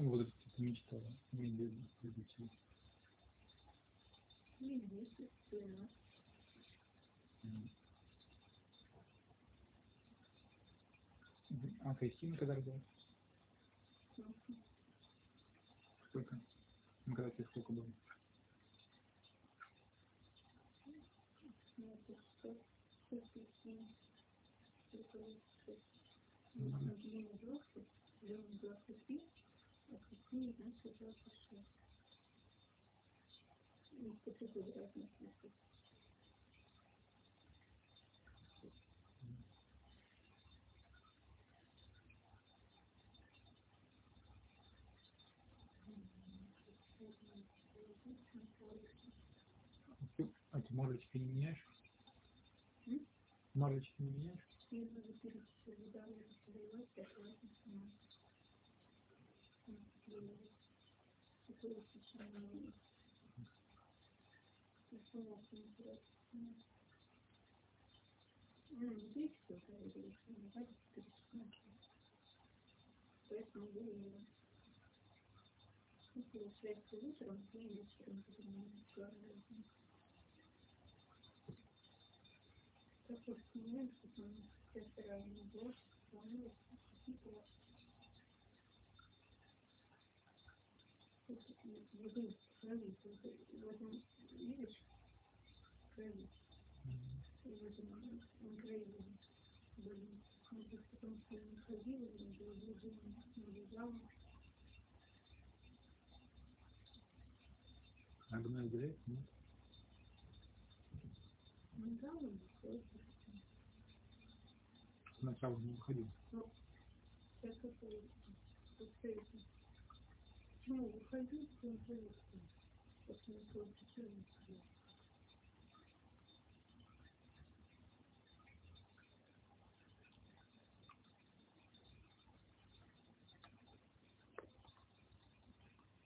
Вот это типа мечта, медитации. А Кристина когда родилась? Сколько? Ну, когда тебе сколько было? А ты мордочки не меняешь? Мордочки не меняешь? А гной гуляет? Нет? Сначала не уходил.